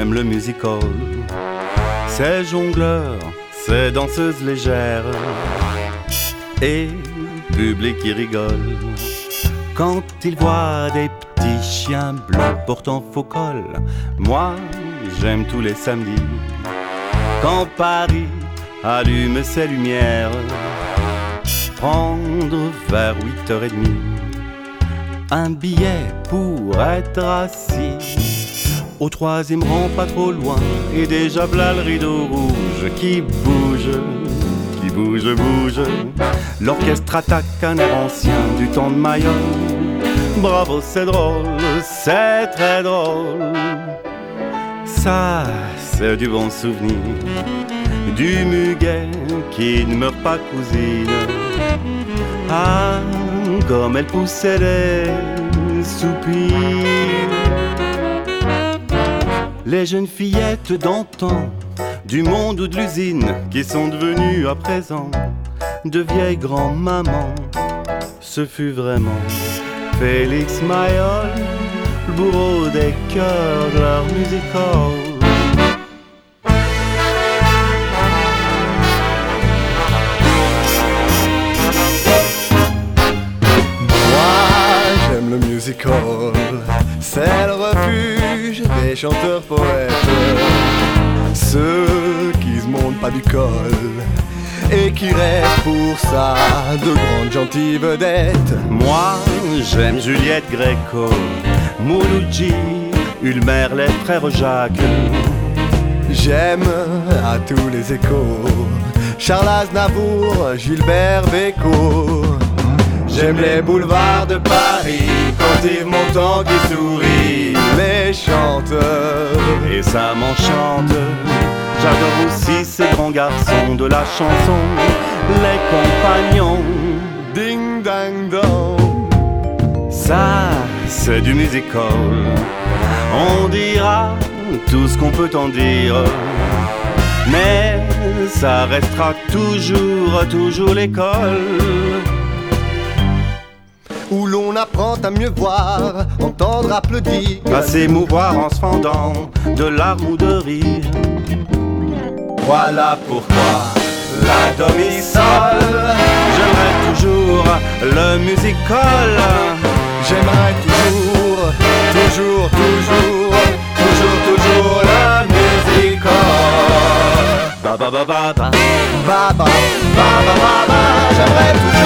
j'aime le musical. Ces jongleurs, ces danseuses légères et public qui rigole quand ils voient des petits chiens blancs portant faux col. Moi, j'aime tous les samedis quand Paris allume ses lumières, prendre vers 8h30 un billet pour être assis au troisième rang, pas trop loin, et déjà v'là le rideau rouge qui bouge, bouge. L'orchestre attaque un air ancien du temps de Mayol. Bravo, c'est drôle, c'est très drôle. Ça, c'est du bon souvenir, du muguet qui ne meurt pas, cousine. Ah, comme elle poussait les soupirs. Les jeunes fillettes d'antan, du monde ou de l'usine, qui sont devenues à présent de vieilles grands-mamans. Ce fut vraiment Félix Mayol, le bourreau des cœurs de leur musical. J'aime le musical, c'est le refuge des chanteurs poètes, ceux qui se montent pas du col et qui rêvent pour ça de grandes gentilles vedettes. Moi, j'aime Juliette Gréco, Mouloudji, Ulmer, les frères Jacques. J'aime à tous les échos Charles Aznavour, Gilbert Bécaud. J'aime les boulevards de Paris quand Yves Montand qui sourit les chanteurs. Et ça m'enchante. J'adore aussi ces grands garçons de la chanson, les compagnons. Ding dang dong. Ça, c'est du musical. On dira tout ce qu'on peut en dire, mais ça restera toujours l'école où l'on apprend à mieux voir, entendre, applaudir, à s'émouvoir en se fendant de larmes ou de rire. Voilà pourquoi la do mi sol, j'aimerais toujours le musical. J'aimerais toujours le musical. Ba ba ba ba ba. Ba ba ba ba ba ba. J'aimerais toujours